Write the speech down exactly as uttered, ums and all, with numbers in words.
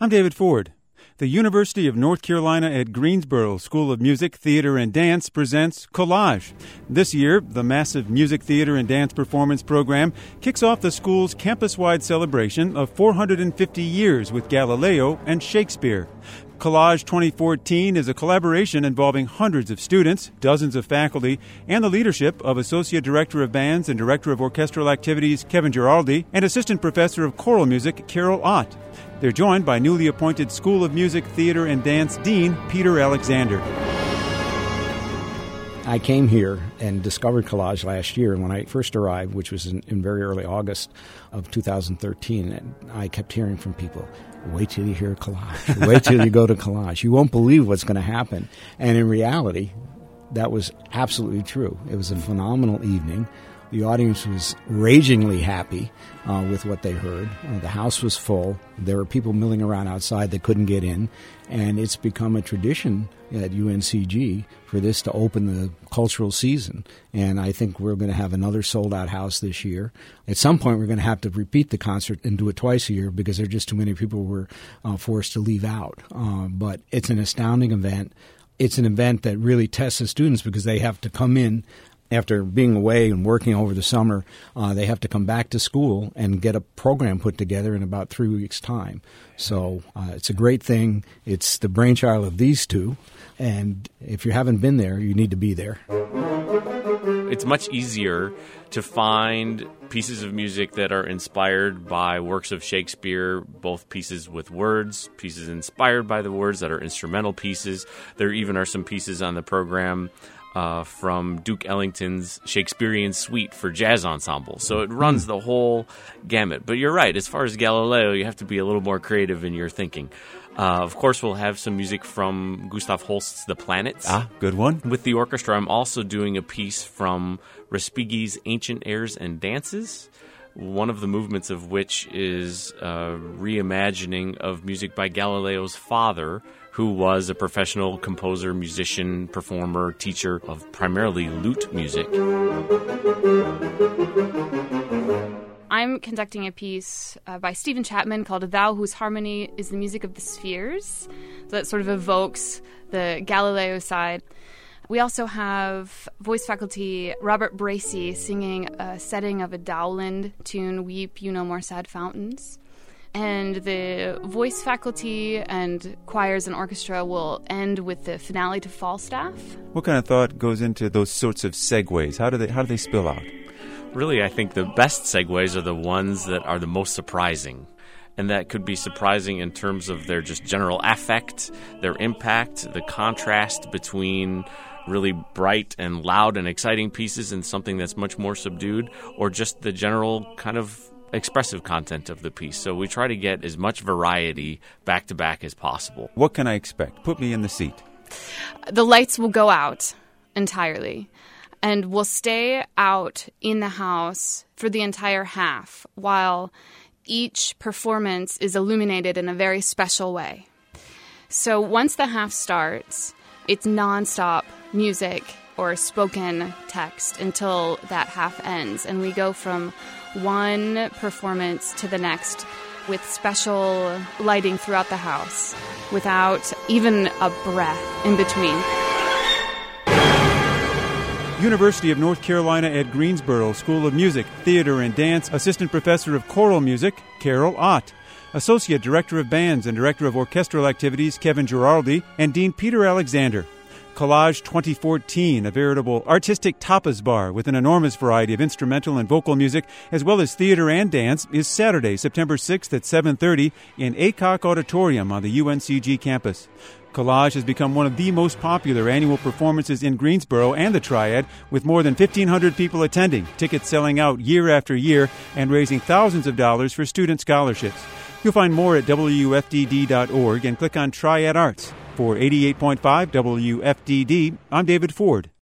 I'm David Ford. The University of North Carolina at Greensboro School of Music, Theater, and Dance presents Collage. This year, the massive music, theater, and dance performance program kicks off the school's campus-wide celebration of four hundred fifty years with Galileo and Shakespeare. Collage twenty fourteen is a collaboration involving hundreds of students, dozens of faculty, and the leadership of Associate Director of Bands and Director of Orchestral Activities Kevin Giraldi and Assistant Professor of Choral Music Carol Ott. They're joined by newly appointed School of Music, Theater, and Dance Dean Peter Alexander. I came here and discovered Collage last year, and when I first arrived, which was in, in very early August of two thousand thirteen, I kept hearing from people, wait till you hear Collage, wait till you go to Collage. You won't believe what's going to happen. And in reality, that was absolutely true. It was a phenomenal evening. The audience was ragingly happy uh, with what they heard. Uh, the house was full. There were people milling around outside that couldn't get in. And it's become a tradition at U N C G for this to open the cultural season. And I think we're going to have another sold-out house this year. At some point, we're going to have to repeat the concert and do it twice a year because there are just too many people who were uh, forced to leave out. Uh, but it's an astounding event. It's an event that really tests the students because they have to come in. After being away and working over the summer, uh, they have to come back to school and get a program put together in about three weeks' time. So uh, it's a great thing. It's the brainchild of these two. And if you haven't been there, you need to be there. It's much easier to find pieces of music that are inspired by works of Shakespeare, both pieces with words, pieces inspired by the words that are instrumental pieces. There even are some pieces on the program Uh, from Duke Ellington's Shakespearean Suite for jazz ensemble. So it runs the whole gamut. But you're right, as far as Galileo, you have to be a little more creative in your thinking. Uh, of course, we'll have some music from Gustav Holst's The Planets. Ah, good one. With the orchestra, I'm also doing a piece from Respighi's Ancient Airs and Dances, one of the movements of which is a reimagining of music by Galileo's father, who was a professional composer, musician, performer, teacher of primarily lute music. I'm conducting a piece uh, by Stephen Chapman called Thou Whose Harmony is the Music of the Spheres. So that sort of evokes the Galileo side. We also have voice faculty Robert Bracey singing a setting of a Dowland tune, Weep, You No More Sad Fountains. And the voice faculty and choirs and orchestra will end with the finale to Falstaff. What kind of thought goes into those sorts of segues? How do they how do they spill out? Really, I think the best segues are the ones that are the most surprising. And that could be surprising in terms of their just general affect, their impact, the contrast between really bright and loud and exciting pieces and something that's much more subdued, or just the general kind of expressive content of the piece. So we try to get as much variety back to back as possible. What can I expect? Put me in the seat. The lights will go out entirely, and we'll stay out in the house for the entire half while each performance is illuminated in a very special way. So once the half starts, it's nonstop music or spoken text until that half ends, and we go from one performance to the next with special lighting throughout the house without even a breath in between. University of North Carolina at Greensboro School of Music, Theater, and Dance Assistant Professor of Choral Music Carol Ott, Associate Director of Bands and Director of Orchestral Activities Kevin Giraldi, and Dean Peter Alexander. Collage twenty fourteen, a veritable artistic tapas bar with an enormous variety of instrumental and vocal music, as well as theater and dance, is Saturday, September sixth at seven thirty in A C O C Auditorium on the U N C G campus. Collage has become one of the most popular annual performances in Greensboro and the Triad, with more than fifteen hundred people attending, tickets selling out year after year, and raising thousands of dollars for student scholarships. You'll find more at W F D D dot org and click on Triad Arts. For eighty-eight point five W F D D, I'm David Ford.